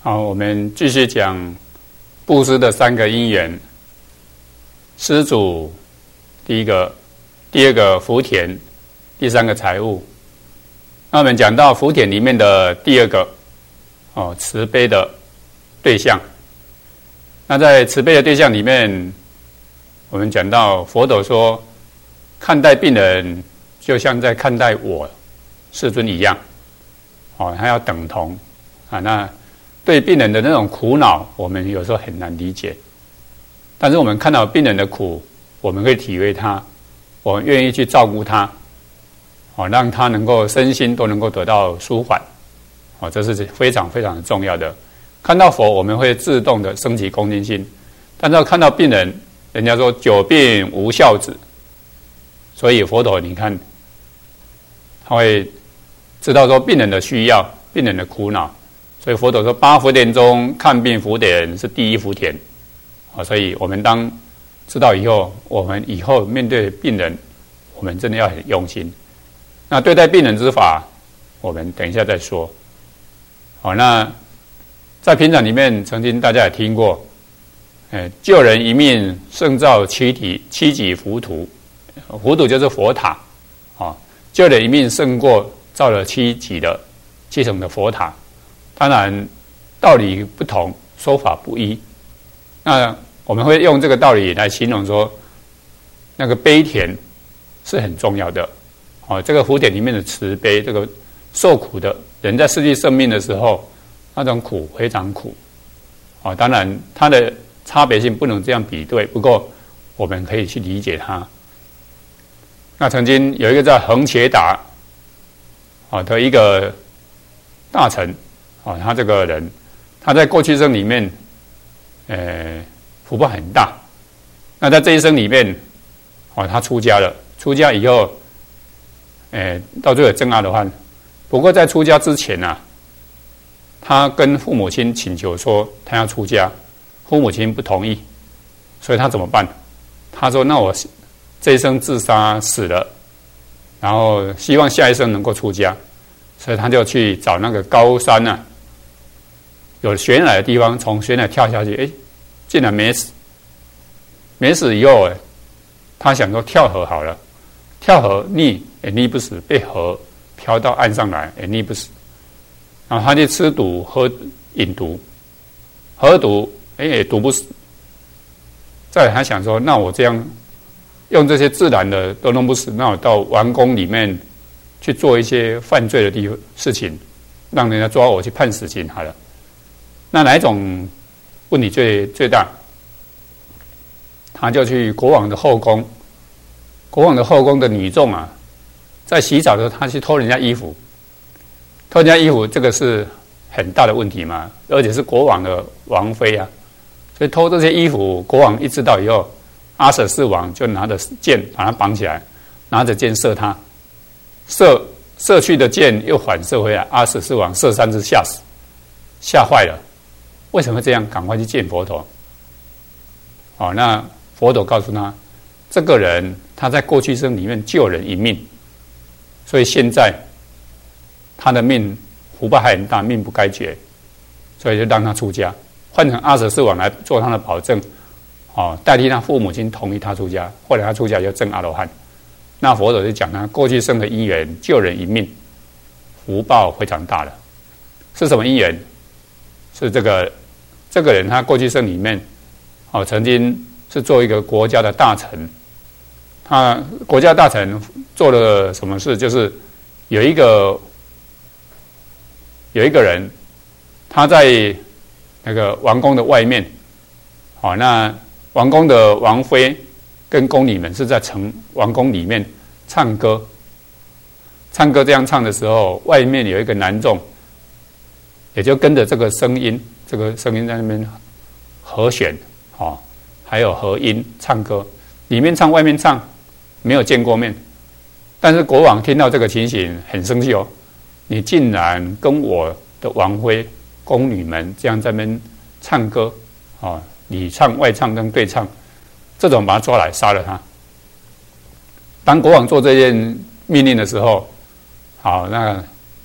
好，我们继续讲布施的3个因缘。施主，第二个福田，第3个财物。那我们讲到福田里面的第2个慈悲的对象。那在慈悲的对象里面，我们讲到佛陀说，看待病人就像在看待我世尊一样，他要等同啊。那对病人的那种苦恼，我们有时候很难理解，但是我们看到病人的苦，我们会体会他，我们愿意去照顾他，让他能够身心都能够得到舒缓，这是非常非常重要的。看到佛，我们会自动的升起恭敬心，但是要看到病人，人家说久病无孝子，所以佛陀你看，他会知道说病人的需要，病人的苦恼。所以佛陀说8福田中看病福田是第1福田，所以我们当知道以后，我们以后面对病人，我们真的要很用心。那对待病人之法，我们等一下再说。那在平常里面，曾经大家也听过，救人一命胜造七级浮屠，浮屠就是佛塔，救人一命胜过造了7层的佛塔。当然道理不同，说法不一，那我们会用这个道理来形容说，那个悲田是很重要的。这个福田里面的慈悲，这个受苦的人在失去生命的时候，那种苦非常苦。当然它的差别性不能这样比对，不过我们可以去理解它。那曾经有一个叫恒伽达的一个大臣，他这个人，他在过去生里面，福报很大。那在这一生里面，他出家了。出家以后，到最后证阿罗汉。不过在出家之前啊，他跟父母亲请求说他要出家，父母亲不同意，所以他怎么办？他说：“那我这一生自杀死了，然后希望下一生能够出家。”所以他就去找那个高山啊，有悬崖的地方，从悬崖跳下去，竟然没死。没死以后，他想说跳河好了，跳河溺也溺不死，被河漂到岸上来也溺不死。然后他就吃毒喝饮毒，喝毒也毒不死。再来他想说，那我这样用这些自然的都弄不死，那我到王宫里面去做一些犯罪的事情，让人家抓我去判死刑好了。那哪一种问题最大？他就去国王的后宫，国王的后宫的女众啊，在洗澡的时候，他去偷人家衣服，偷人家衣服这个是很大的问题嘛，而且是国王的王妃啊，所以偷这些衣服，国王一知道以后，阿舍世王就拿着剑把他绑起来，拿着剑射他，射去的箭又反射回来，阿舍世王射3次吓死，吓坏了。为什么这样？赶快去见佛陀。那佛陀告诉他，这个人他在过去生里面救人一命，所以现在他的命福报还很大，命不该绝，所以就让他出家，换成阿舍世王来做他的保证，代替他父母亲同意他出家。后来他出家就证阿罗汉。那佛陀就讲他过去生的因缘，救人一命，福报非常大的。是什么因缘？是这个人他过去生里面，曾经是做一个国家的大臣。他国家大臣做了什么事？就是有一个人，他在那个王宫的外面，那王宫的王妃跟宫女们是在王宫里面唱歌。这样唱的时候，外面有一个男众，也就跟着这个声音在那边和弦，还有和音唱歌，里面唱外面唱，没有见过面。但是国王听到这个情形很生气哦，你竟然跟我的王妃宫女们这样在那边唱歌，里唱外唱跟对唱，这种把他抓来杀了他。当国王做这件命令的时候，那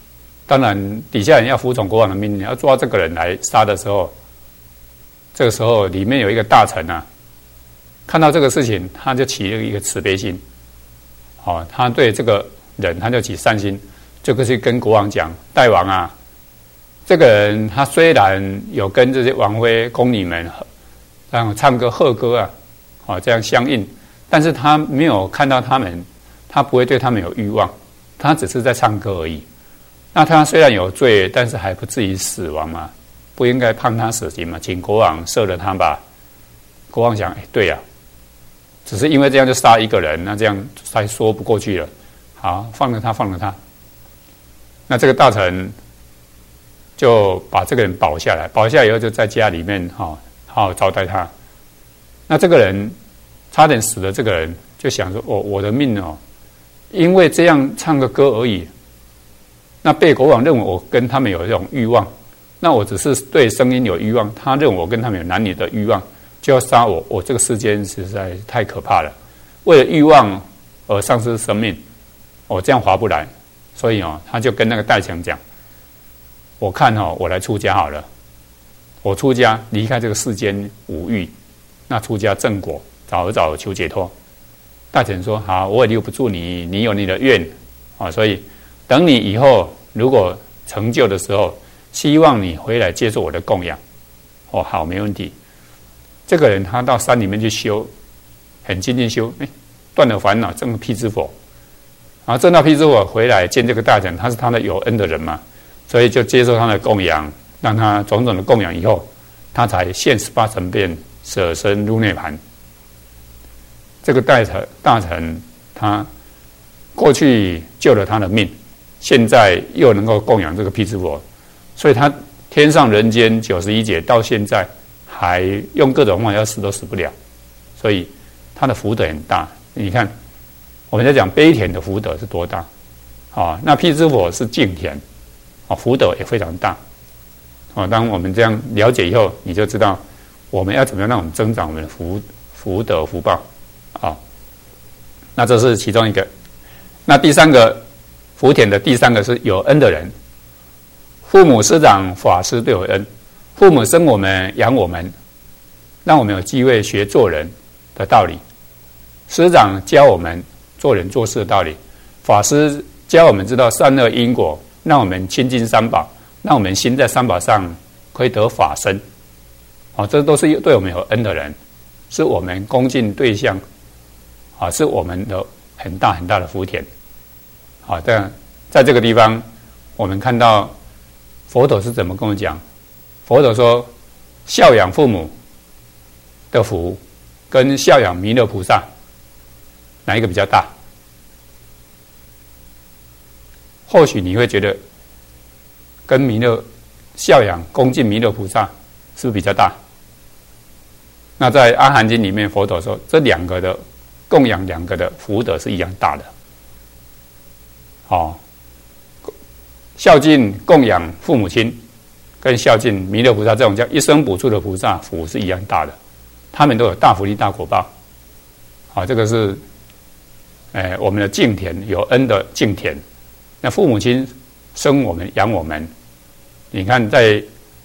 当然底下人要服从国王的命令，要抓这个人来杀的时候，这个时候里面有一个大臣啊，看到这个事情，他就起了一个慈悲心，他对这个人他就起善心，就去跟国王讲：大王啊，这个人他虽然有跟这些王妃宫女们然后唱歌贺歌啊，这样相应，但是他没有看到他们，他不会对他们有欲望，他只是在唱歌而已。那他虽然有罪，但是还不至于死亡嘛，不应该判他死刑嘛，请国王赦了他吧。国王想，对呀，只是因为这样就杀一个人，那这样才说不过去了。好，放了他，放了他。那这个大臣就把这个人保下来，保下来以后就在家里面好好招待他。那这个人差点死的这个人就想说：我的命因为这样唱个歌而已。那被国王认为我跟他们有这种欲望，那我只是对声音有欲望，他认为我跟他们有男女的欲望，就要杀我。我这个世间实在太可怕了，为了欲望而丧失生命，我这样划不来。所以他就跟那个大臣讲：我看我来出家好了，我出家离开这个世间五欲，那出家正果，早求解脱。大臣说：好，我也留不住你，你有你的愿所以等你以后如果成就的时候，希望你回来接受我的供养。好，没问题。这个人他到山里面去修，很精进修，断了烦恼，证辟支佛。然后证到辟支佛回来见这个大臣，他是他的有恩的人嘛，所以就接受他的供养，让他种种的供养以后，他才现18层变，舍身入涅盘。这个大臣他过去救了他的命，现在又能够供养这个辟支佛，所以他天上人间91劫到现在还用各种方法要死都死不了，所以他的福德很大。你看我们在讲悲田的福德是多大那辟支佛是净田福德也非常大当我们这样了解以后，你就知道我们要怎么样让我们增长我们的福德福报那这是其中一个。那第三个福田的第三个是有恩的人，父母师长法师对我恩。父母生我们养我们，让我们有机会学做人的道理，师长教我们做人做事的道理，法师教我们知道善恶因果，让我们亲近三宝，让我们心在三宝上可以得法身这都是对我们有恩的人，是我们恭敬对象是我们的很大很大的福田这样在这个地方我们看到佛陀是怎么跟我讲。佛陀说孝养父母的福跟孝养弥勒菩萨哪一个比较大？或许你会觉得跟孝养恭敬弥勒菩萨是不是比较大？那在阿含经里面佛陀说这两个的供养两个的福德是一样大的孝敬供养父母亲跟孝敬弥勒菩萨这种叫一生补处的菩萨福是一样大的，他们都有大福利大果报这个是我们的敬田，有恩的敬田。那父母亲生我们养我们，你看在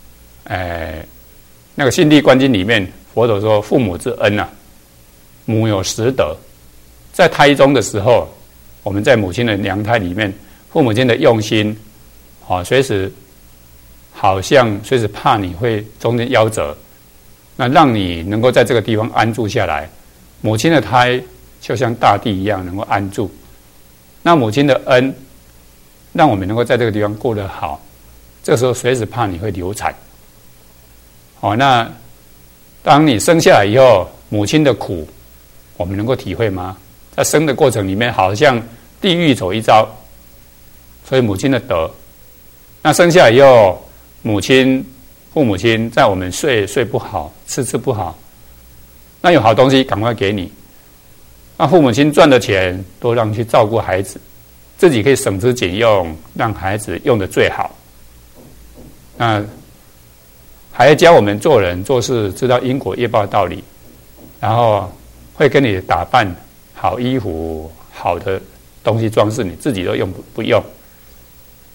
那个心地观经里面佛陀说父母之恩母有10德。在胎中的时候，我们在母亲的娘胎里面，父母亲的用心随时好像随时怕你会中间夭折，那让你能够在这个地方安住下来。母亲的胎就像大地一样能够安住，那母亲的恩让我们能够在这个地方过得好，这时候随时怕你会流产那当你生下来以后，母亲的苦我们能够体会吗？在生的过程里面好像地狱走一遭，所以母亲的德。那生下来以后，父母亲在我们睡不好，吃不好，那有好东西赶快给你，那父母亲赚的钱都让去照顾孩子，自己可以省吃俭用，让孩子用的最好。那还要教我们做人做事，知道因果业报的道理，然后会跟你打扮好衣服，好的东西装饰，你自己都用不用。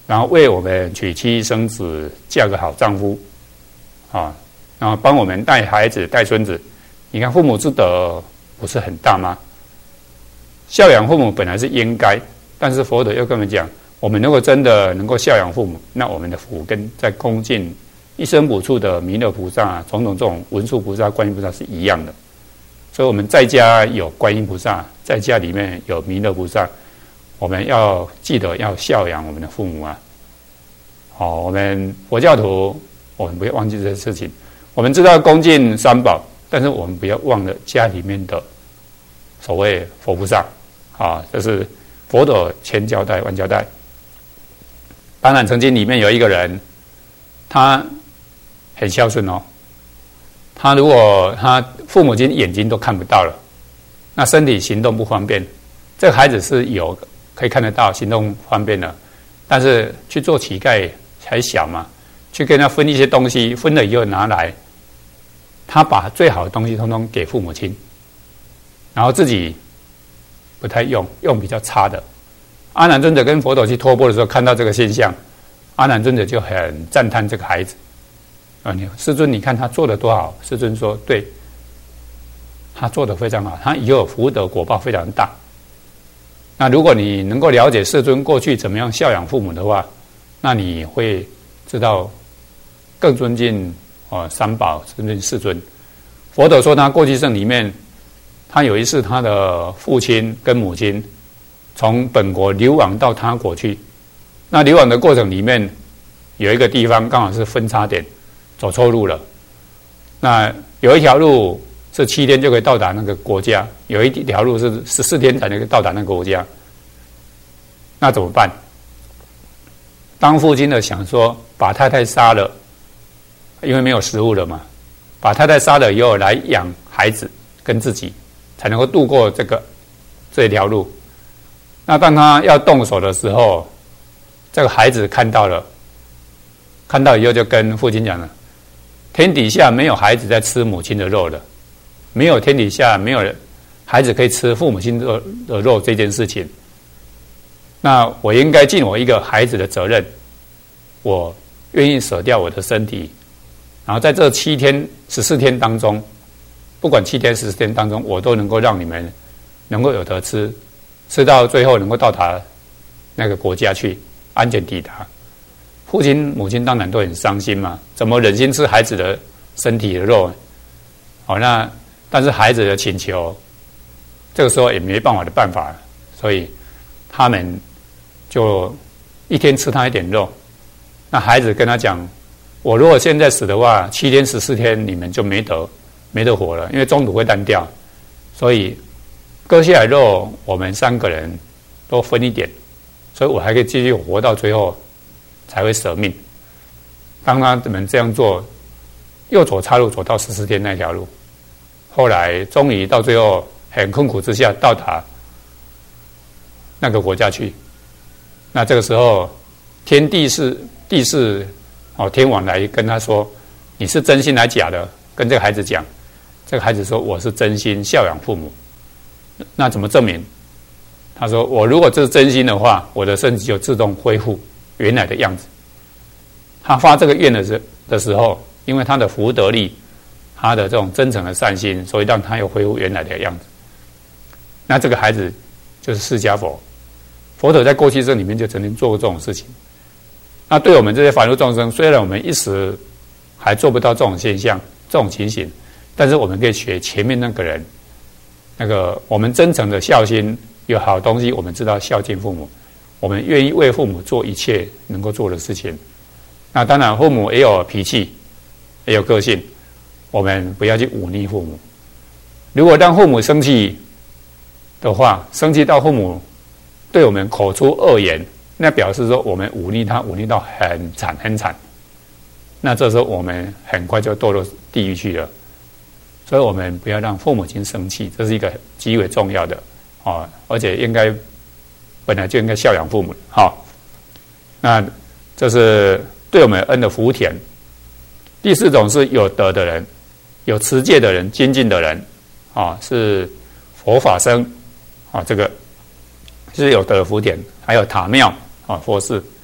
然后为我们娶妻生子，嫁个好丈夫，啊，然后帮我们带孩子带孙子。你看父母之德不是很大吗？孝养父母本来是应该，但是佛陀又跟我们讲，我们如果真的能够孝养父母，那我们的福跟在恭敬一生补处的弥勒菩萨、种种这种文殊菩萨、观音菩萨是一样的。所以我们在家有观音菩萨，在家里面有弥勒菩萨，我们要记得要孝养我们的父母啊。好，我们佛教徒，我们不要忘记这些事情。我们知道恭敬三宝，但是我们不要忘了家里面的所谓佛菩萨啊，这是佛陀千交代万交代。当然，曾经里面有一个人，他很孝顺哦。他如果他父母亲眼睛都看不到了，那身体行动不方便，这个孩子是有可以看得到行动方便的，但是去做乞丐还小嘛，去跟他分一些东西，分了以后拿来，他把最好的东西通通给父母亲，然后自己不太用比较差的。阿难尊者跟佛陀去托钵的时候，看到这个现象，阿难尊者就很赞叹这个孩子。世尊，你看他做的多好。世尊说：“对，他做的非常好，他以后福德果报非常大。那如果你能够了解世尊过去怎么样孝养父母的话，那你会知道更尊敬三宝，尊敬世尊。佛陀说他过去生里面，他有一次他的父亲跟母亲从本国流亡到他国去，那流亡的过程里面有一个地方刚好是分叉点。”走错路了，那有一条路是7天就可以到达那个国家，有一条路是14天才能够到达那个国家，那怎么办？当父亲的想说把太太杀了，因为没有食物了嘛，把太太杀了以后来养孩子跟自己，才能够度过这条路。那当他要动手的时候，这个孩子看到了，看到以后就跟父亲讲了。天底下没有孩子在吃母亲的肉的，没有天底下没有孩子可以吃父母亲的肉这件事情。那我应该尽我一个孩子的责任，我愿意舍掉我的身体，然后在这7天、14天当中，不管7天、14天当中，我都能够让你们能够有得吃，吃到最后能够到达那个国家去，安全抵达。父亲母亲当然都很伤心嘛，怎么忍心吃孩子的身体的肉？好，那但是孩子的请求，这个时候也没办法，所以他们就一天吃他一点肉。那孩子跟他讲：“我如果现在死的话，7天14天你们就没得活了，因为中途会烂掉。所以割下来肉，我们3个人都分一点，所以我还可以继续活到最后。”才会舍命。当他们这样做，又走岔路，走到14天那条路，后来终于到最后很困苦之下到达那个国家去。那这个时候，地势天王来跟他说：“你是真心还假的？”跟这个孩子讲，这个孩子说：“我是真心孝养父母。”那怎么证明？他说：“我如果这是真心的话，我的身体就自动恢复原来的样子。”他发这个愿的时候，因为他的福德力，他的这种真诚的善心，所以让他又恢复原来的样子。那这个孩子就是释迦佛。佛陀在过去生里面就曾经做过这种事情。那对我们这些凡夫众生，虽然我们一时还做不到这种现象、这种情形，但是我们可以学前面那个人，我们真诚的孝心，有好东西，我们知道孝敬父母。我们愿意为父母做一切能够做的事情。那当然，父母也有脾气，也有个性，我们不要去忤逆父母。如果让父母生气的话，生气到父母对我们口出恶言，那表示说我们忤逆他，忤逆到很惨很惨。那这时候我们很快就堕落地狱去了。所以我们不要让父母亲生气，这是一个极为重要的而且本来就应该孝养父母。好，那这是对我们恩的福田。第4种是有德的人，有持戒的人，精进的人是佛法僧这个是有德的福田。还有塔庙佛寺。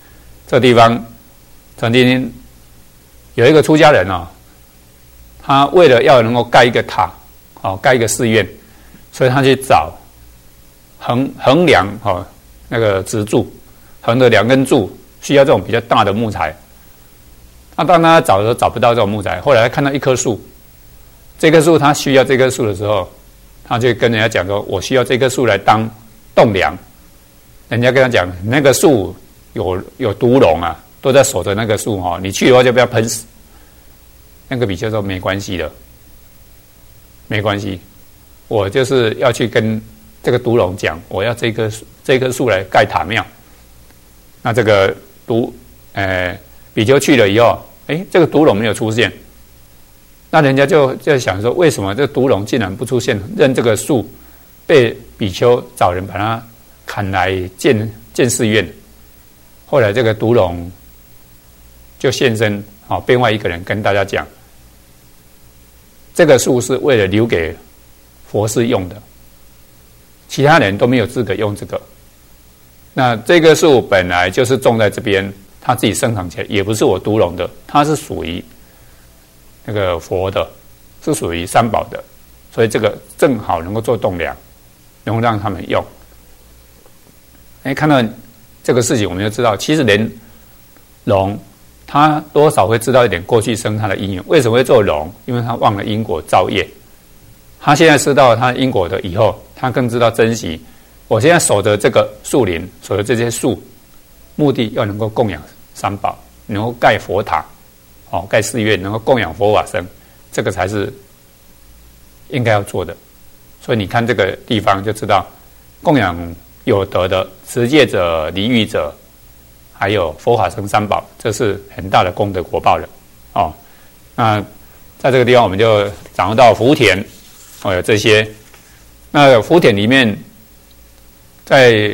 这地方曾经有一个出家人他为了要能够盖一个塔，盖一个寺院，所以他去找横梁那个直柱，横的2根柱需要这种比较大的木材。那当他找的时候找不到这种木材，后来他看到一棵树，这棵树他需要这棵树的时候，他就跟人家讲说：“我需要这棵树来当栋梁。”人家跟他讲，那个树有毒龙啊，都在守着那个树你去的话就不要喷死。那个比丘说没关系的，没关系，我就是要去跟这个毒龙讲，我要这棵树来盖塔庙。那这个比丘去了以后，这个毒龙没有出现，那人家就想说，为什么这个毒龙竟然不出现？任这个树被比丘找人把它砍来建寺院。后来这个毒龙就现身，变外一个人跟大家讲，这个树是为了留给佛寺用的，其他人都没有资格用这个。那这棵树本来就是种在这边，它自己生长起来，也不是我毒龙的，它是属于那个佛的，是属于三宝的，所以这个正好能够做栋梁，能够让他们用。看到这个事情，我们就知道，其实连龙他多少会知道一点过去生他的因缘。为什么会做龙？因为他忘了因果造业。他现在知道他因果的以后，他更知道珍惜。我现在守着这个树林，守着这些树，目的要能够供养三宝，能够盖佛塔，盖寺院，能够供养佛法僧，这个才是应该要做的。所以你看这个地方就知道，供养有德的持戒者、离欲者，还有佛法僧三宝，这是很大的功德果报了。那在这个地方我们就掌握到福田，有这些。那福田里面，在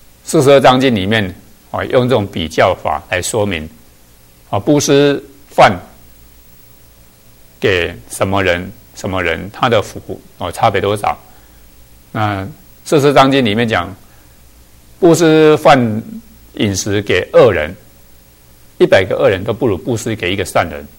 42章经里面，用这种比较法来说明，布施饭给什么人，什么人他的福差别多少？那44章经里面讲，布施饭饮食给恶人，100个恶人都不如布施给一个善人。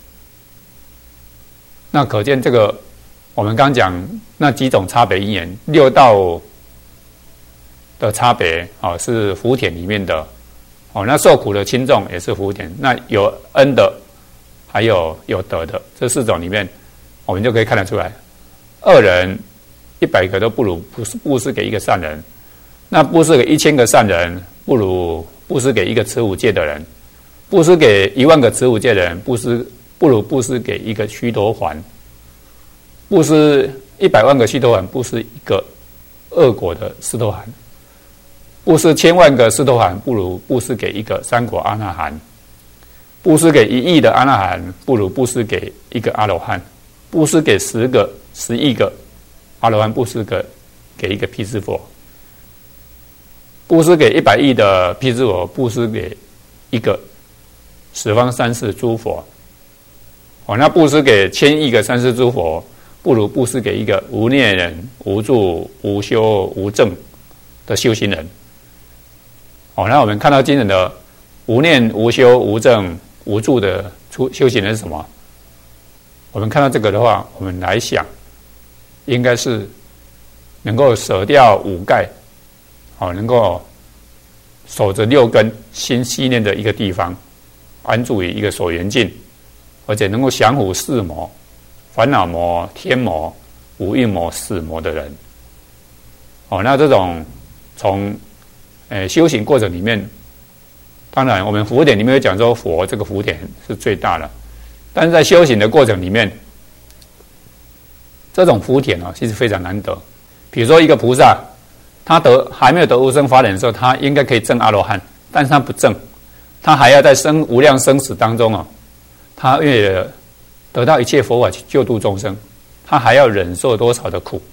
那可见这个，我们刚讲那几种差别因缘，6道的差别是福田里面的那受苦的轻重也是福田，那有恩的，还有德的，这4种里面，我们就可以看得出来，恶人100个都不如布施给一个善人。那布施给1000个善人，不如布施给一个持五戒的人；布施给1万个持五戒的人，不如布施给一个须陀洹；布施100万个须陀洹，布施一个恶果的斯陀含；布施1000万个斯陀含，不如布施给一个3果阿那含；布施给1亿的阿那含，不如布施给一个阿罗汉；布施给10亿个阿罗汉，布施给一个辟支佛。布施给100亿的辟支佛，布施给一个十方三世诸佛。那布施给1000亿个三世诸佛，不如布施给一个无念人、无住、无修、无证的修行人。那我们看到经人的无念、无修、无证、无住的修行人是什么？我们看到这个的话，我们来想，应该是能够舍掉5盖。能够守着6根心系念的一个地方，安住于一个所缘境，而且能够降伏4魔、烦恼魔、天魔、五蕴魔、死魔的人。那这种从修行过程里面，当然我们福典里面有讲说佛这个福典是最大的，但是在修行的过程里面，这种福典其实非常难得。比如说一个菩萨，他还没有得无生法忍的时候，他应该可以证阿罗汉，但是他不证，他还要在无量生死当中他为了得到一切佛法去救度众生，他还要忍受多少的苦？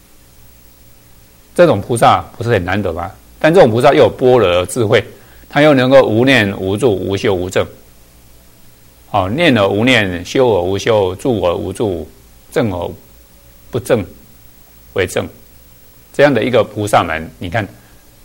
这种菩萨不是很难得吗？但这种菩萨又有般若智慧，他又能够无念、无住、无修、无证。念而无念，修而无修，住而无住，证而不证为证。这样的一个菩萨门，你看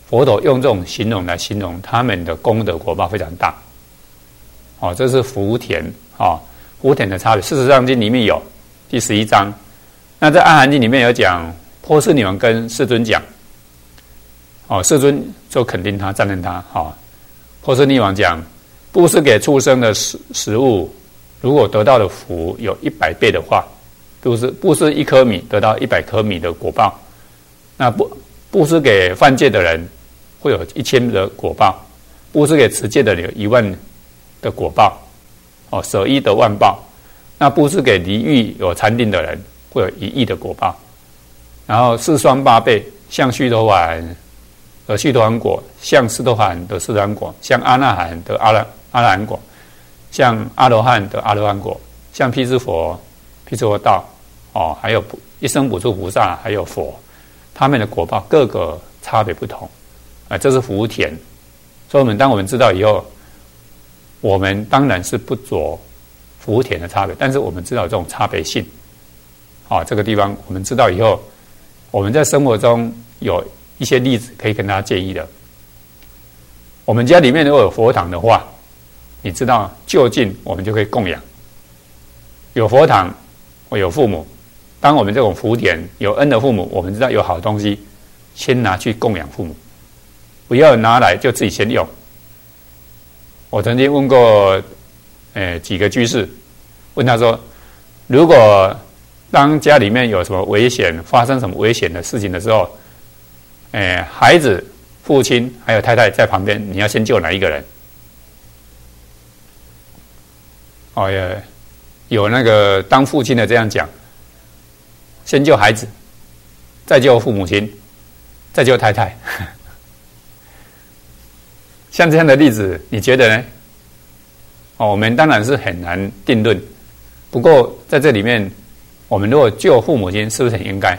佛陀用这种形容来形容他们的功德果报非常大。哦，这是福田哦，福田的差别。事实上经里面有第11章，那在《阿含经》里面有讲，波斯女王跟世尊讲，哦，世尊就肯定他，赞叹他。哦，波斯女王讲，布施给畜生的食物，如果得到的福有100倍的话，布施1颗米得到100颗米的果报，那布施给犯戒的人会有1000的果报，布施给持戒的人有10000的果报，哦，舍一得万报。那布施给离欲有禅定的人会有1亿的果报，然后4双8倍，像须陀洹得须陀洹果，像斯陀含得斯陀含果，像阿那含得阿那含果，像阿罗汉得阿罗汉果，像辟支佛道，哦，还有一生补处菩萨，还有佛，他们的果报各个差别不同，这是福田。所以当我们知道以后，我们当然是不着福田的差别，但是我们知道这种差别性。哦，这个地方我们知道以后，我们在生活中有一些例子可以跟大家建议的。我们家里面如果有佛堂的话，你知道就近我们就可以供养。有佛堂，我有父母，当我们这种福田有恩的父母，我们知道有好东西，先拿去供养父母，不要拿来就自己先用。我曾经问过几个居士，问他说，如果当家里面有什么危险，发生什么危险的事情的时候，孩子、父亲还有太太在旁边，你要先救哪一个人？哦，有那个当父亲的这样讲，先救孩子，再救父母亲，再救太太。像这样的例子，你觉得呢？哦，我们当然是很难定论。不过在这里面，我们如果救父母亲，是不是很应该？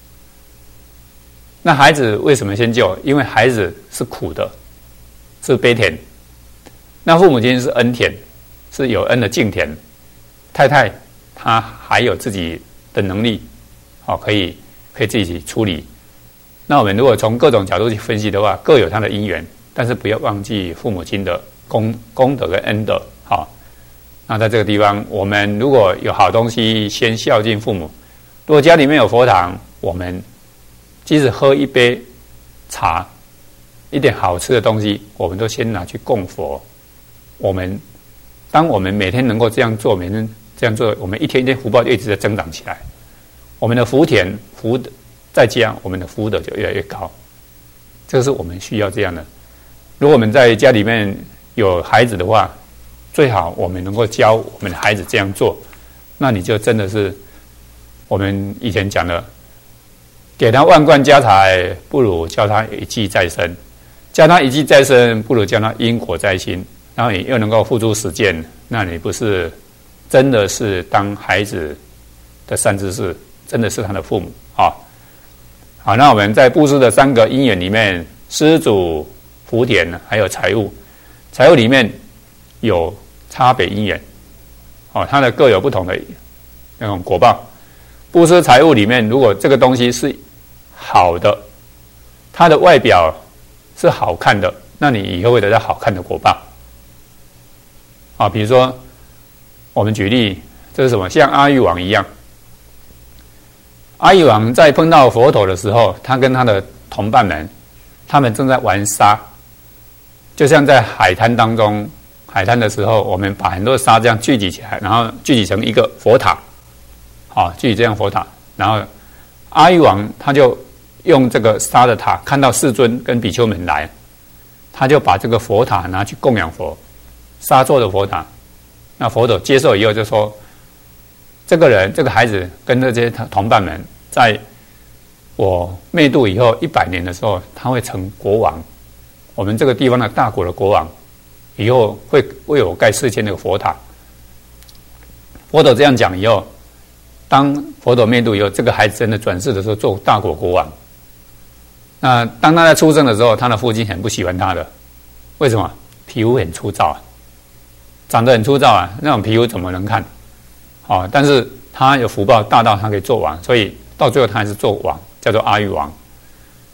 那孩子为什么先救？因为孩子是苦的，是悲田；那父母亲是恩田，是有恩的敬田。太太她还有自己的能力，哦，可以自己处理。那我们如果从各种角度去分析的话，各有它的因缘。但是不要忘记父母亲的功德跟恩德，好。那在这个地方，我们如果有好东西，先孝敬父母。如果家里面有佛堂，我们即使喝一杯茶，一点好吃的东西，我们都先拿去供佛。当我们每天能够这样做，每天这样做，我们一天一天福报就一直在增长起来。我们的福田福德再加，我们的福德就越来越高。这是我们需要这样的。如果我们在家里面有孩子的话，最好我们能够教我们的孩子这样做，那你就真的是我们以前讲的，给他万贯家财，不如教他一技在身；教他一技在身，不如教他因果在心。然后你又能够付诸实践，那你不是真的是当孩子的善知识，真的是他的父母啊。好，那我们在布施的3个因缘里面，施主、福田还有财物，财物里面有差别因缘，哦，它的各有不同的那种果报。布施财物里面，如果这个东西是好的，它的外表是好看的，那你以后会得到好看的果报。啊，比如说我们举例，这是什么？像阿育王一样，阿育王在碰到佛陀的时候，他跟他的同伴们，他们正在玩沙。就像在海滩当中，海滩的时候，我们把很多沙这样聚集起来，然后聚集成一个佛塔，好，聚集这样佛塔。然后阿育王他就用这个沙的塔，看到世尊跟比丘们来，他就把这个佛塔拿去供养佛，沙做的佛塔。那佛陀接受以后就说，这个人这个孩子跟这些同伴们，在我灭度以后100年的时候，他会成国王。我们这个地方的大国的国王，以后会为我盖4000那个佛塔。佛陀这样讲以后，当佛陀灭度以后，这个孩子真的转世的时候做大国国王。那当他在出生的时候，他的父亲很不喜欢他的，为什么？皮肤很粗糙啊，长得很粗糙啊，那种皮肤怎么能看？哦，但是他有福报大到他可以做王，所以到最后他还是做王，叫做阿育王。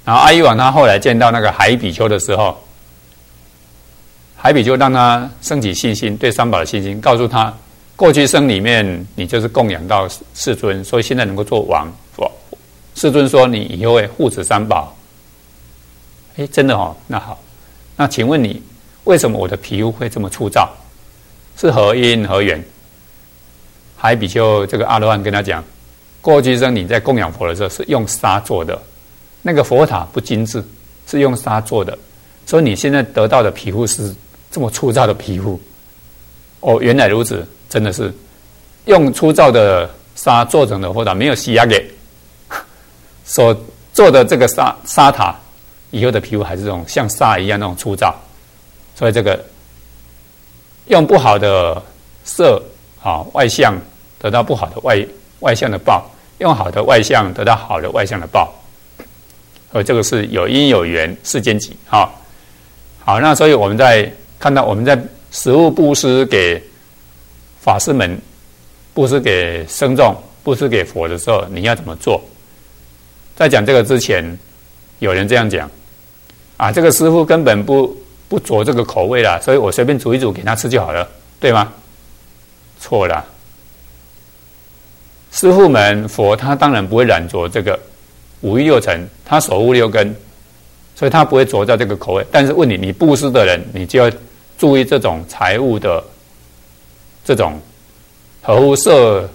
然后阿育王他后来见到那个海比丘的时候，海比丘让他升起信心，对三宝的信心，告诉他，过去生里面你就是供养到世尊，所以现在能够做王。世尊说你以后会护持三宝。真的哦，那好，那请问你为什么我的皮肤会这么粗糙？是何因何缘？海比丘这个阿罗汉跟他讲，过去生你在供养佛的时候是用沙做的，那个佛塔不精致，是用沙做的，所以你现在得到的皮肤是这么粗糙的皮肤。原来如此，真的是用粗糙的沙做成的佛塔，没有洗压给所做的这个沙塔，以后的皮肤还是这种像沙一样那种粗糙。所以这个用不好的色外相得到不好的外相的报，用好的外相得到好的外相的报。这个是有因有缘，世间集。好，那所以我们在看到我们在食物布施给法师们，布施给僧众，布施给佛的时候，你要怎么做？在讲这个之前，有人这样讲这个师父根本不着这个口味啦，所以我随便煮一煮给他吃就好了，对吗？错了。师父们佛他当然不会染着这个五欲六尘，他守护六根，所以他不会着在这个口味。但是问你布施的人，你就要注意这种财物的这种合乎色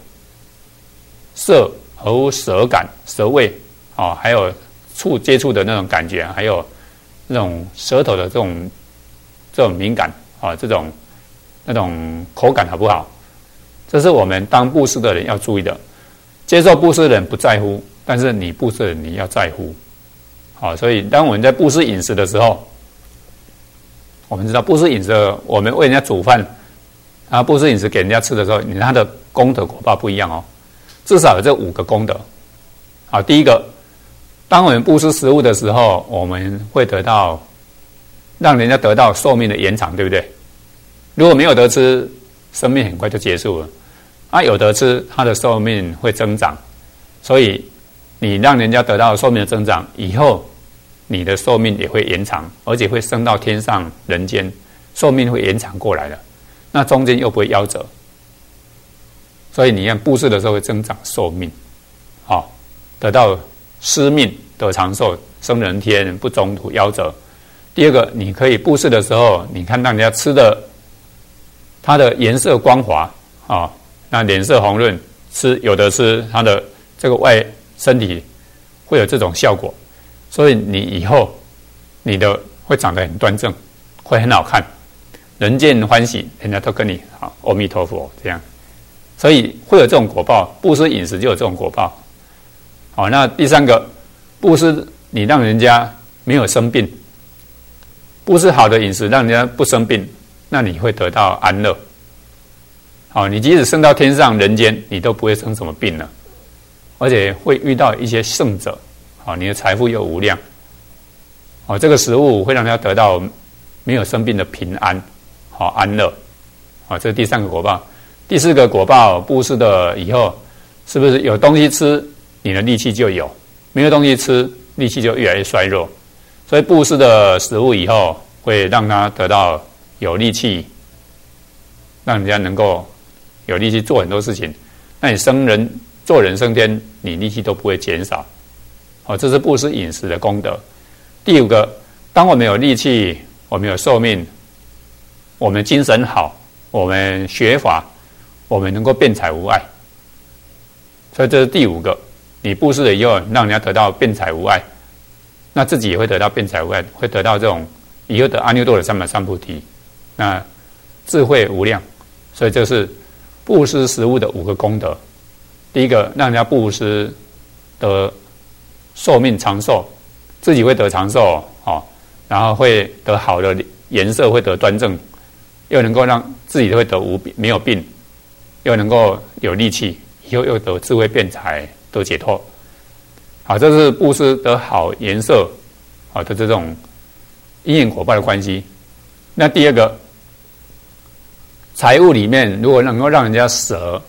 合乎舌感舌味还有接触的那种感觉，还有那种舌头的这种敏感那种口感好不好？这是我们当布施的人要注意的。接受布施的人不在乎，但是你布施的人你要在乎。所以当我们在布施饮食的时候，我们知道布施饮食，我们为人家煮饭布施饮食给人家吃的时候，他的功德果报不一样至少有这5个功德。第一个，当我们布施食物的时候，我们会让人家得到寿命的延长，对不对？如果没有得吃，生命很快就结束了。有得吃，他的寿命会增长。所以你让人家得到寿命的增长以后，你的寿命也会延长，而且会升到天上人间，寿命会延长过来的。那中间又不会夭折，所以你看布施的时候会增长寿命，得到施命得长寿，生人天，不中途夭折。第二个，你可以布施的时候，你看让人家吃的，它的颜色光滑那脸色红润，有的吃，它的这个身体会有这种效果，所以你以后你的会长得很端正，会很好看，人见欢喜，人家都跟你阿弥陀佛这样，所以会有这种果报。布施饮食就有这种果报。那第三个，布施你让人家没有生病，布施好的饮食让人家不生病，那你会得到安乐。你即使升到天上人间，你都不会生什么病了，而且会遇到一些圣者，你的财富又无量。这个食物会让人家得到没有生病的平安，安乐。这是第3个果报。第4个果报，布施的以后，是不是有东西吃，你的力气就有；没有东西吃，力气就越来越衰弱。所以布施的食物以后，会让他得到有力气，让人家能够有力气做很多事情。那你做人升天，你力气都不会减少。这是布施饮食的功德。第5个，当我们有力气，我们有寿命，我们精神好，我们学法，我们能够辩才无碍。所以这是第5个，你布施了以后，让人家得到辩才无碍，那自己也会得到辩才无碍，会得到这种以后的阿耨多罗三藐三菩提，那智慧无量。所以这是布施食物的5个功德。第一个，让人家布施得寿命长寿，自己会得长寿然后会得好的颜色，会得端正，又能够让自己会得没有病，又能够有力气，以后又得智慧辩才，得解脱。这是布施得好颜色的这种因缘果报的关系。那第2个，财物里面如果能够让人家舌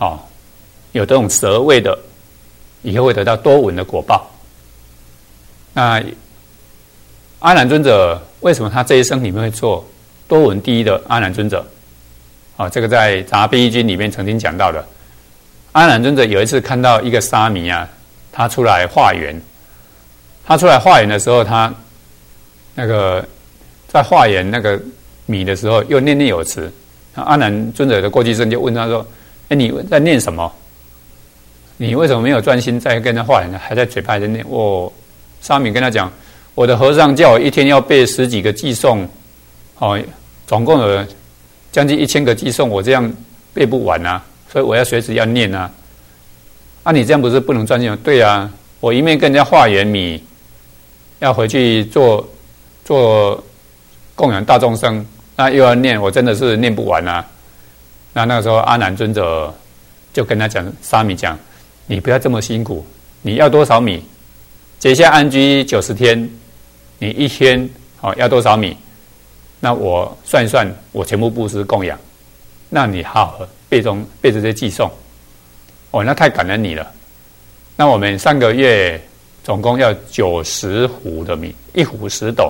有这种舌味的，以后会得到多闻的果报。 那阿难尊者为什么他这一生里面会做多闻第一的阿难尊者？这个在《杂悲经》里面曾经讲到的。阿难尊者有一次看到一个沙弥啊，他出来化缘。他出来化缘的时候，他那个在化缘那个米的时候，又念念有词。阿难尊者的过去生就问他说：“哎，你在念什么？你为什么没有专心在跟他化缘，还在嘴巴在念？”沙弥跟他讲：“我的和尚叫我一天要背10几个偈颂，总共有将近1000个偈颂，我这样背不完啊，所以我要随时要念啊。你这样不是不能专心吗？”“对啊，我一面跟人家化缘米，要回去做供养大众生，那又要念，我真的是念不完啊。”那个时候阿难尊者就跟他讲，沙弥讲：“你不要这么辛苦，你要多少米？结下安居90天，你一天要多少米？那我算一算，我全部布施供养。那你好好背这些偈颂，那太感恩你了。那我们3个月总共要90斛的米，1斛10斗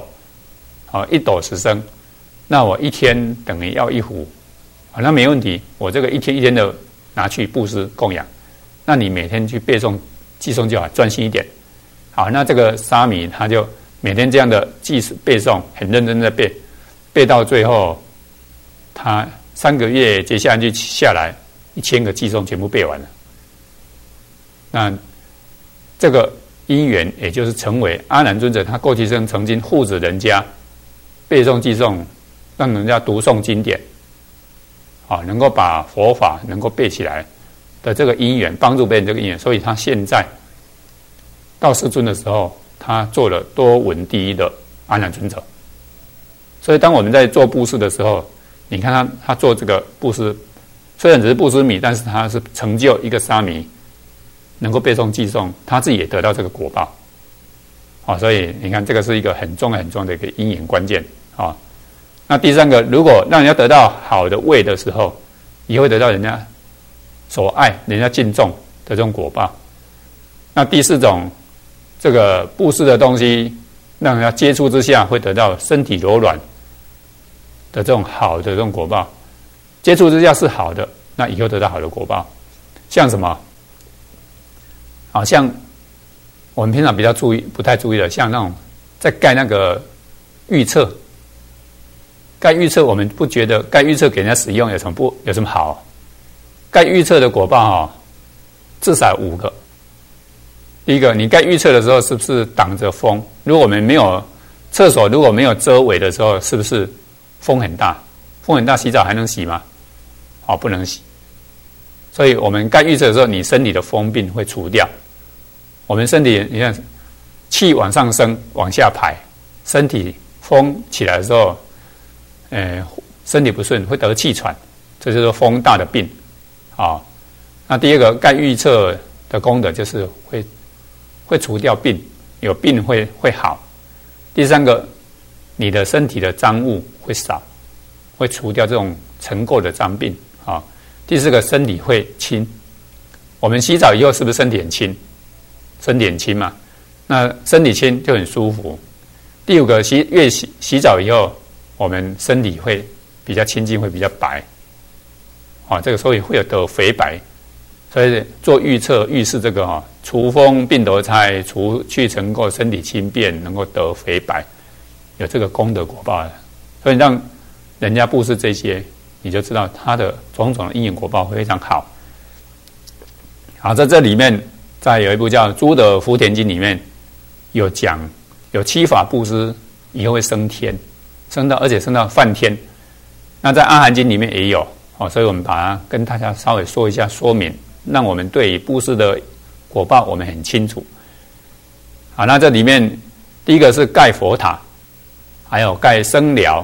，1斗10升。那我一天等于要1斛，那没问题，我这个一天一天的拿去布施供养。那你每天去背诵偈颂就好，专心一点。”好，那这个沙弥他就每天这样的背诵，很认真的背到最后，他3个月接下去下来，1000个偈颂全部背完了。那这个因缘，也就是成为阿难尊者他过去生曾经护持人家背诵偈颂，让人家读诵经典，能够把佛法能够背起来的这个因缘，帮助别人这个因缘，所以他现在到世尊的时候，他做了多闻第一的阿难尊者。所以当我们在做布施的时候，你看他做这个布施，虽然只是布施米，但是他是成就一个沙弥能够背诵偈颂，他自己也得到这个果报。所以你看这个是一个很重要的一个因缘关键。那第3个，如果让人家得到好的位的时候，也会得到人家所爱、人家敬重的这种果报。那第4种，这个布施的东西让人家接触之下会得到身体柔软的这种好的这种果报。接触之下是好的，那以后得到好的果报。像什么？像我们平常比较不太注意的，像那种在盖那个预测，盖预测我们不觉得盖预测给人家使用有什么好？盖预测的果报至少5个。第一个，你盖预测的时候是不是挡着风？如果我们没有厕所，如果没有遮围的时候，是不是风很大？风很大，洗澡还能洗吗？不能洗。所以我们盖预测的时候，你身体的风病会除掉。我们身体，你看气往上升，往下排，身体风起来的时候，身体不顺，会得气喘，这就是风大的病。那第二个盖预测的功德就是会除掉病，有病会好。第3个，你的身体的脏物会少，会除掉这种尘垢的脏病。第4个，身体会轻。我们洗澡以后是不是身体很轻？身体很轻嘛，那身体轻就很舒服。第5个，越洗澡以后，我们身体会比较清净，会比较白。这个所以会有得肥白。所以做预测预示这个除风病得差，除去尘垢，身体轻便，能够得肥白，有这个功德果报。所以让人家布施这些，你就知道他的种种的因缘果报会非常好。好，在这里面再有一部叫《诸德福田经》，里面有讲有7法布施以后会升天，而且升到梵天。那在《阿含经》里面也有，所以我们把它跟大家稍微说一下说明，让我们对于布施的果报我们很清楚。好，那这里面第一个是盖佛塔，还有盖僧寮。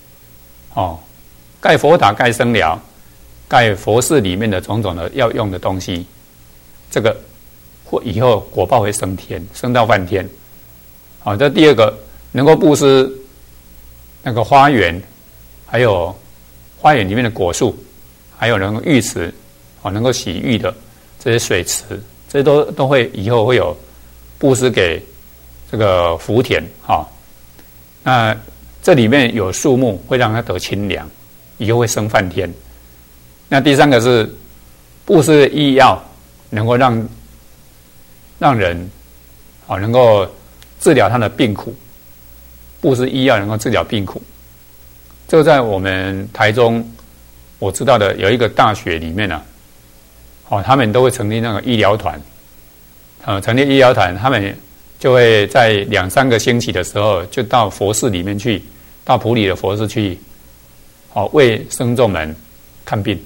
盖佛塔、盖僧寮、盖佛寺里面的种种的要用的东西，这个以后果报会升天，升到梵天。这第2个能够布施那个花园，还有花园里面的果树，还有能够浴池，能够洗浴的这些水池，这些都会以后会有布施给这个福田那这里面有树木会让它得清凉，以后会生梵天。那第三个是布施医药，能够让人能够治疗他的病苦，布施医药能够治疗病苦。这个在我们台中我知道的有一个大学里面他们都会成立那个医疗团，成立医疗团，他们就会在2-3个星期的时候，就到佛寺里面去，到埔里的佛寺去，为僧众们看病。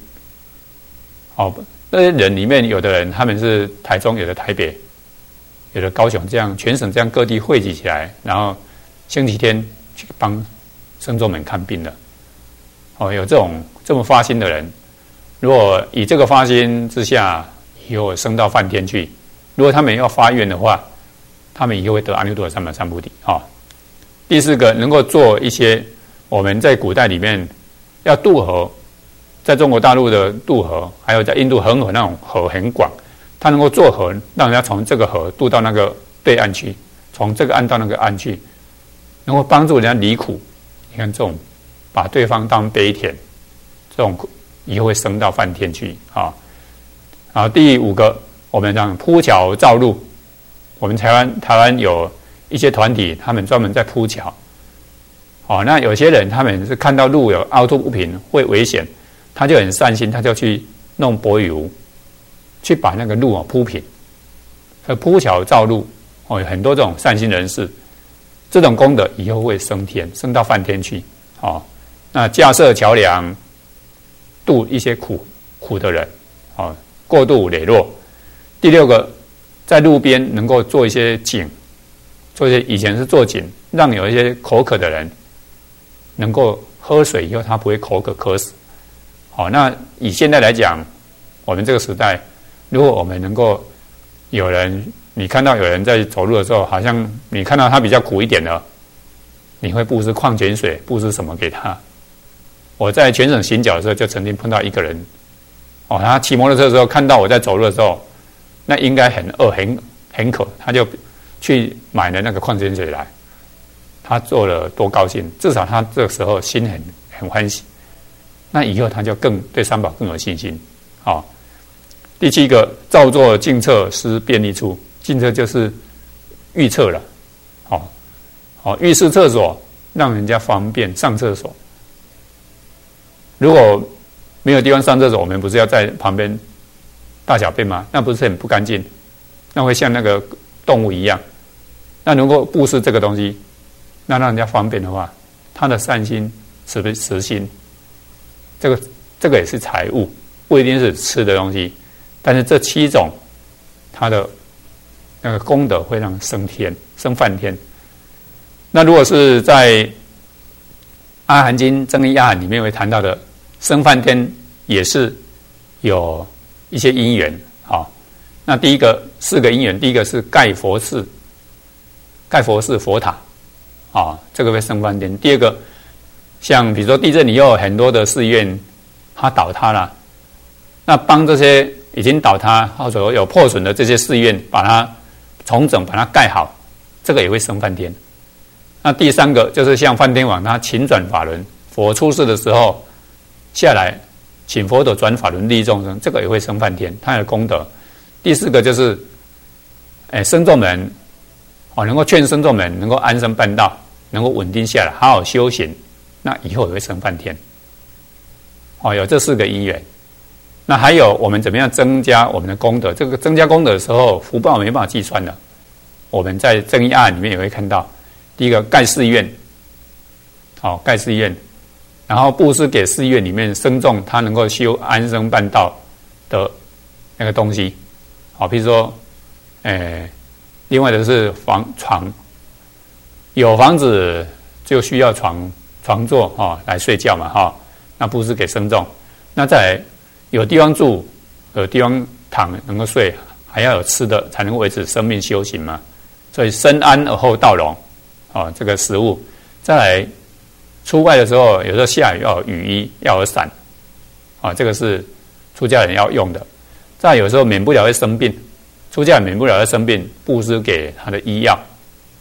那些人里面，有的人他们是台中，有的台北，有的高雄，这样全省这样各地汇集起来，然后星期天去帮僧众们看病的。有这么发心的人，如果以这个发心之下，以后升到梵天去，如果他们要发愿的话，他们以后会得阿耨多罗三藐三菩提。第四个，能够做一些我们在古代里面要渡河，在中国大陆的渡河，还有在印度恒河那种河很广，他能够做河，让人家从这个河渡到那个对岸去，从这个岸到那个岸去，能够帮助人家离苦。你看这种把对方当悲田，这种以后会升到梵天去然后第5个，我们讲铺桥造路。我们台湾有一些团体，他们专门在铺桥。那有些人他们是看到路有凹凸不平会危险，他就很善心，他就去弄柏油，去把那个路铺平。铺桥造路有很多这种善心人士，这种功德以后会升天，升到梵天去。那架设桥梁，渡一些苦的人，过度磊落。第6个，在路边能够做一些井，做一些以前是做井，让有一些口渴的人能够喝水以后他不会口渴渴死。那以现在来讲，我们这个时代，如果我们能够你看到有人在走路的时候，好像你看到他比较苦一点的，你会布施矿泉水，布施什么给他？我在全省行脚的时候，就曾经碰到一个人，他骑摩托车的时候看到我在走路的时候，那应该很饿很渴，他就去买了那个矿泉水来，他做了多高兴，至少他这个时候心很欢喜，那以后他就更对三宝更有信心。第7个，造作净厕施便利处，净厕就是浴厕了，浴室厕所让人家方便上厕所。如果没有地方上厕所，我们不是要在旁边大小便吗？那不是很不干净，那会像那个动物一样。那如果布施这个东西，那让人家方便的话，他的善心慈心，这个也是财物，不一定是吃的东西，但是这7种，它的那个功德会让升梵天。那如果是在阿含经增一阿含里面会谈到的升梵天，也是有一些因缘。那第一个4个因缘，第一个是盖佛寺佛塔，这个会升梵天。第2个，像比如说地震以后，很多的寺院它倒塌了，那帮这些已经倒塌或者有破损的这些寺院，把它重整，把它盖好，这个也会升梵天。那第3个就是像梵天王，他请转法轮，佛出世的时候下来，请佛陀转法轮利益众生，这个也会升梵天，他的功德。第4个就是僧众们能够劝僧众们能够安身办道，能够稳定下来，好好修行，那以后也会升梵天。有这4个因缘。那还有我们怎么样增加我们的功德？这个增加功德的时候，福报没办法计算的。我们在增一案里面也会看到，第一个盖寺院，盖寺院，然后布施给寺院里面僧众他能够修安身办道的那个东西，譬如说，另外的是床，有房子就需要床座来睡觉嘛，那布施给僧众。那再来有地方住，有地方躺，能够睡，还要有吃的，才能够维持生命修行嘛。所以身安而后道隆，这个食物。再来出外的时候，有时候下雨要有雨衣，要有伞，这个是出家人要用的。再来有时候免不了会生病，出家人免不了会生病，布施给他的医药，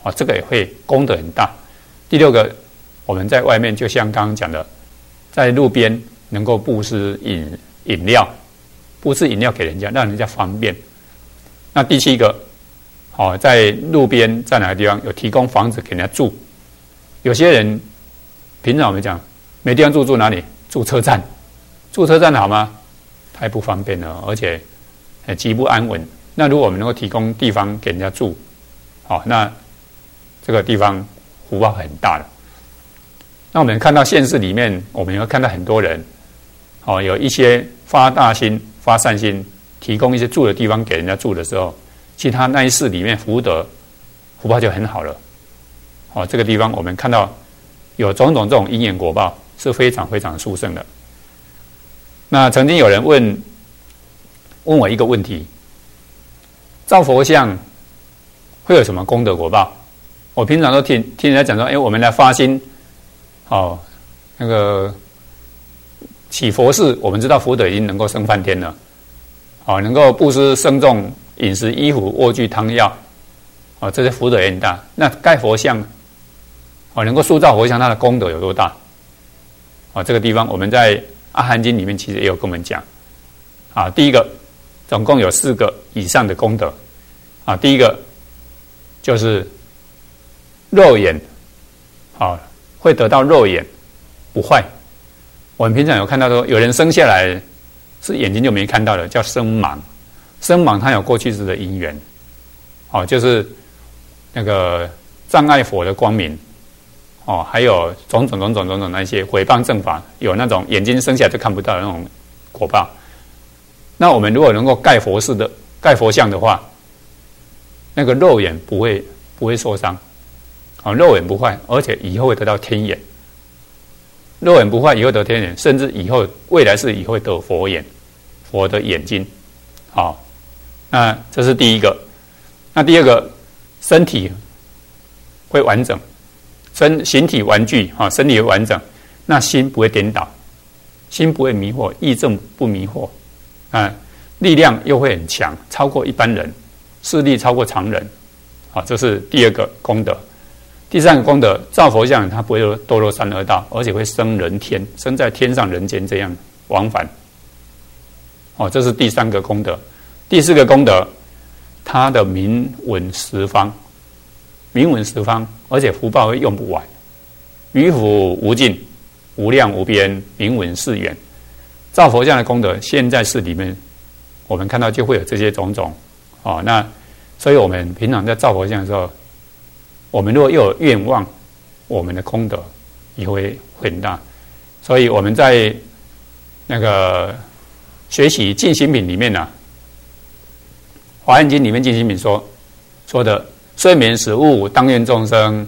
这个也会功德很大。第六个，我们在外面就像刚刚讲的，在路边能够布施饮料，布施饮料给人家，让人家方便。那第七个，在路边在哪个地方有提供房子给人家住？有些人平常我们讲没地方住，住哪里？住车站。住车站好吗？太不方便了，而且极不安稳。那如果我们能够提供地方给人家住，那这个地方福报很大的。那我们看到县市里面，我们也会看到很多人，有一些发大心、发善心，提供一些住的地方给人家住的时候，其实他那一世里面福报就很好了。这个地方我们看到有种种这种因缘果报是非常非常殊胜的。那曾经有人问我一个问题：造佛像会有什么功德果报？我平常都听人家讲说，我们来发心，那个起佛事，我们知道福德已经能够升梵天了，能够布施僧众饮食、衣服、卧具、汤药，这些福德也很大。那盖佛像，能够塑造佛像，它的功德有多大？这个地方我们在阿含经里面其实也有跟我们讲。第一个，总共有4个以上的功德。第一个就是肉眼，会得到肉眼不坏。我们平常有看到说，有人生下来是眼睛就没看到的，叫生盲。生盲它有过去式的因缘，就是那个障碍佛的光明，还有种种那些毁谤正法，有那种眼睛生下来就看不到的那种果报。那我们如果能够盖佛像的话，那个肉眼不会受伤，肉眼不坏，而且以后会得到天眼。肉眼不坏，以后得天眼，甚至未来是以后会得佛眼，佛的眼睛。那这是第一个。那第二个，身体会完整，形体完具，身体会完整，那心不会颠倒，心不会迷惑，意正不迷惑，力量又会很强，超过一般人，势力超过常人。这是第二个功德。第三个功德，造佛像它不会堕落三恶道，而且会升人天，升在天上人间这样往返。这是第三个功德。第四个功德，它的名闻十方，名闻十方，而且福报会用不完，于福无尽，无量无边，名闻是远。造佛像的功德，现在世里面我们看到就会有这些种种。那所以我们平常在造佛像的时候，我们如果又有愿望，我们的功德也会很大。所以我们在那个学习净行品里面呢，华严经里面净行品说的，睡眠食物当愿众生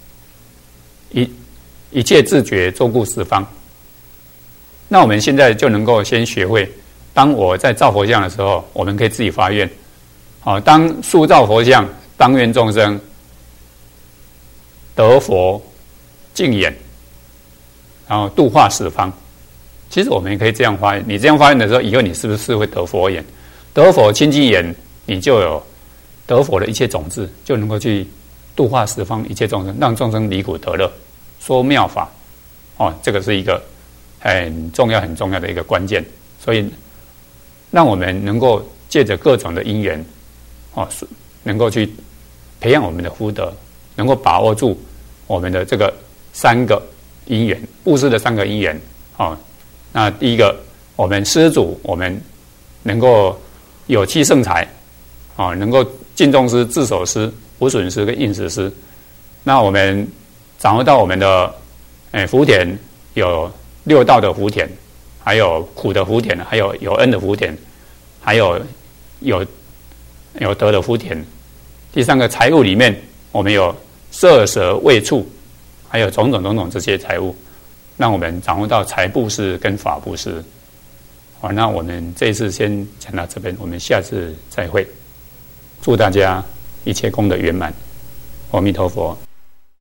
一切自觉周顾十方。那我们现在就能够先学会，当我在造佛像的时候，我们可以自己发愿。当塑造佛像，当愿众生得佛净眼，然后度化十方。其实我们也可以这样发愿。你这样发愿的时候，以后你是不是会得佛眼？得佛清净眼，你就有得佛的一切种子，就能够去度化十方一切众生，让众生离苦得乐，说妙法。这个是一个很重要的一个关键。所以让我们能够借着各种的因缘，能够去培养我们的福德，能够把握住我们的这个3个因缘，布施的3个因缘。那第一个，我们施主，我们能够有妻盛财，能够敬重施、自守施、无损施跟应时施。那我们掌握到我们的福田，有6道的福田，还有苦的福田，还有恩的福田，还有德的福田。第3个财物里面，我们有色舍味触，还有种种这些财物，让我们掌握到财布施跟法布施。那我们这一次先讲到这边，我们下次再会。祝大家一切功德圆满，阿弥陀佛。